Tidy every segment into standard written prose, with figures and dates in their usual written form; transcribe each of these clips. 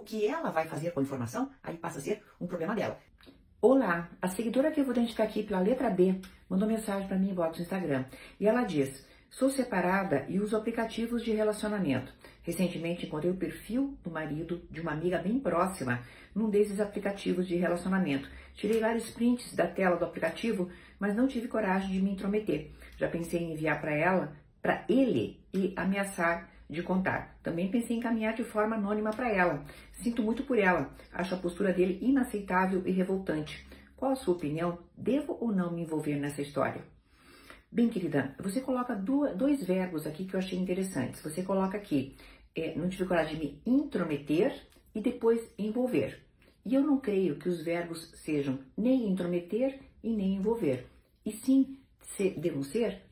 O que ela vai fazer com a informação, aí passa a ser um problema dela. Olá, a seguidora que eu vou identificar aqui pela letra B mandou mensagem para mim em box no Instagram. E ela diz: sou separada e uso aplicativos de relacionamento. Recentemente encontrei o perfil do marido de uma amiga bem próxima num desses aplicativos de relacionamento. Tirei vários prints da tela do aplicativo, mas não tive coragem de me intrometer. Já pensei em enviar para ele e ameaçar de contar. Também pensei em encaminhar de forma anônima para ela. Sinto muito por ela. Acho a postura dele inaceitável e revoltante. Qual a sua opinião? Devo ou não me envolver nessa história? Bem, querida, você coloca dois verbos aqui que eu achei interessantes. Você coloca aqui, não tive coragem de me intrometer e depois envolver. E eu não creio que os verbos sejam nem intrometer e nem envolver. E sim, devam ser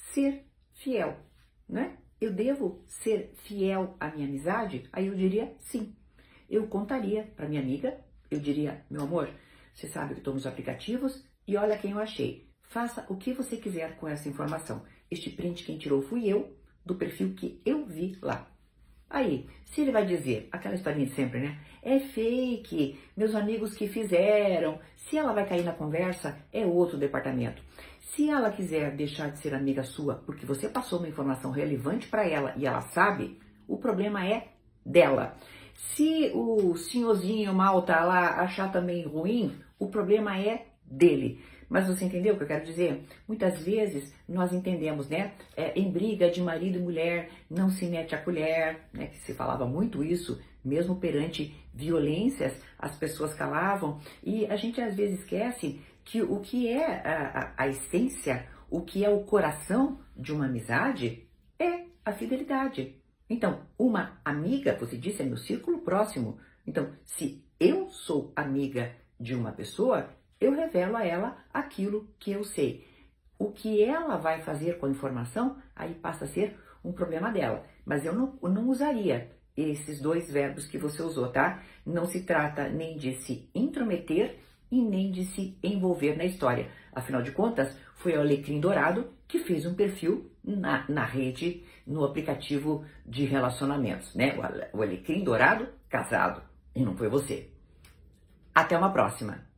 fiel, né? Eu devo ser fiel à minha amizade? Aí eu diria sim. Eu contaria para minha amiga, eu diria: meu amor, você sabe que estou nos aplicativos e olha quem eu achei. Faça o que você quiser com essa informação. Este print quem tirou fui eu, do perfil que eu vi lá. Aí, se ele vai dizer, aquela historinha de sempre, né? É fake, meus amigos que fizeram. Se ela vai cair na conversa, é outro departamento. Se ela quiser deixar de ser amiga sua porque você passou uma informação relevante para ela e ela sabe, o problema é dela. Se o senhorzinho mal tá lá achar também ruim, o problema é dele. Mas você entendeu o que eu quero dizer? Muitas vezes nós entendemos, né? Em briga de marido e mulher, não se mete a colher, né? Que se falava muito isso, mesmo perante violências, as pessoas calavam. E a gente às vezes esquece que o que é a essência, o que é o coração de uma amizade é a fidelidade. Então, uma amiga, você disse, é meu círculo próximo. Então, se eu sou amiga de uma pessoa, eu revelo a ela aquilo que eu sei. O que ela vai fazer com a informação, aí passa a ser um problema dela. Mas eu não usaria esses dois verbos que você usou, tá? Não se trata nem de se intrometer e nem de se envolver na história. Afinal de contas, foi o Alecrim Dourado que fez um perfil na rede, no aplicativo de relacionamentos, né? O Alecrim Dourado casado, e não foi você. Até uma próxima!